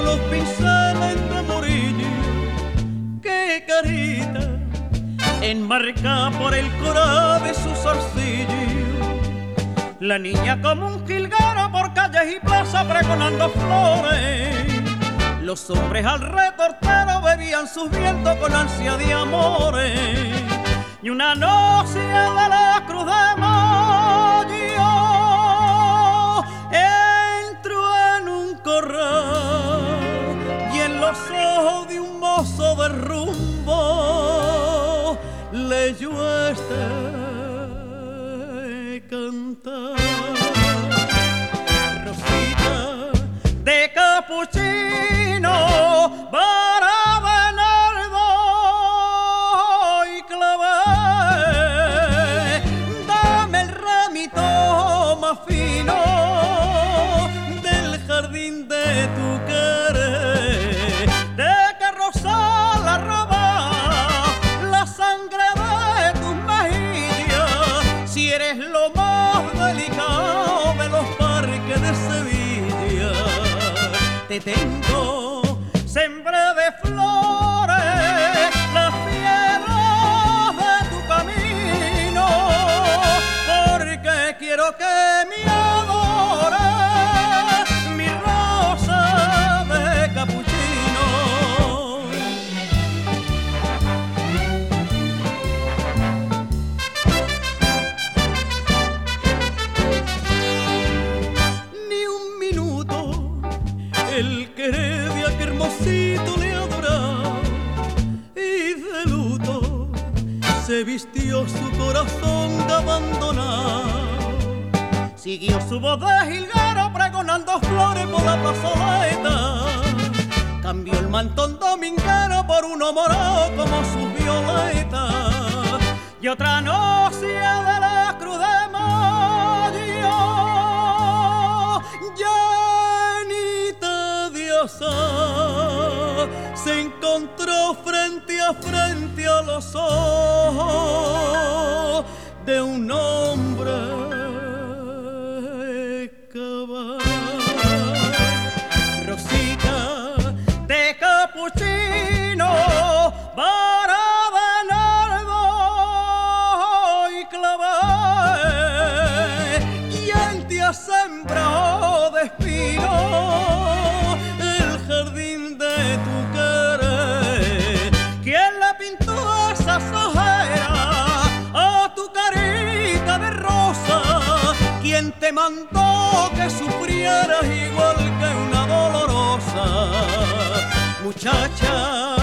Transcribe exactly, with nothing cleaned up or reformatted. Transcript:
los pinceles de Murillo. Qué carita enmarcada por el coral de sus zarcillos. La niña como un jilguero por calles y plazas pregonando flores. Los hombres al retortero bebían sus vientos con ansia de amores. Y una noche de la Cruz de Mayo entro en un corral y en los ojos de un mozo de rumbo leyó este cantar. Rosita de capuchino, vara de nardo y clavel, dame el ramito más fino del jardín de tu querer, de que rosa la roba la sangre de tus mejillas, si eres lo más delicado de los parques de Sevilla. Te tengo sembré de flores las piedras de tu camino, porque quiero que me adores, mi rosa de capuchino. Ni un minuto el querer de aquel hermosito le adoraba, y de luto se vistió su corazón de abandonado. Siguió su voz de jilguero pregonando flores por la plazoleta. Cambió el mantón dominguero por uno morado como su violeta. Y otra noche de la Cruz de Mayo, llenita de azar, se encontró frente a frente a los ojos de un hombre cabal. Rosita de capuchino, vara de nardo y clavel, ¿quién te ha sembrado de espino el jardín de tu querer? ¿Quién le pintó esas ojeras a tu carita de rosa? ¿Quién te mandó que sufrieras igual que una dolorosa muchacha?